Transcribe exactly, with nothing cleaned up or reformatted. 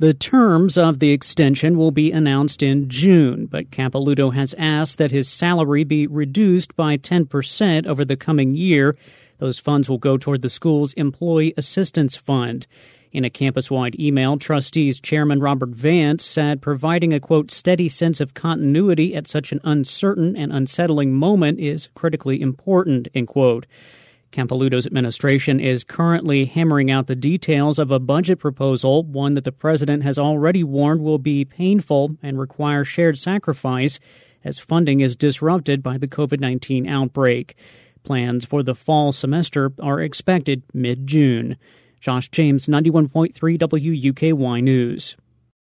The terms of the extension will be announced in June, but Capilouto has asked that his salary be reduced by ten percent over the coming year. Those funds will go toward the school's Employee Assistance Fund. In a campus-wide email, trustees Chairman Robert Vance said providing a, quote, steady sense of continuity at such an uncertain and unsettling moment is critically important, end quote. Capilouto's administration is currently hammering out the details of a budget proposal, one that the president has already warned will be painful and require shared sacrifice as funding is disrupted by the covid nineteen outbreak. Plans for the fall semester are expected mid-June. Josh James, ninety-one point three W U K Y News.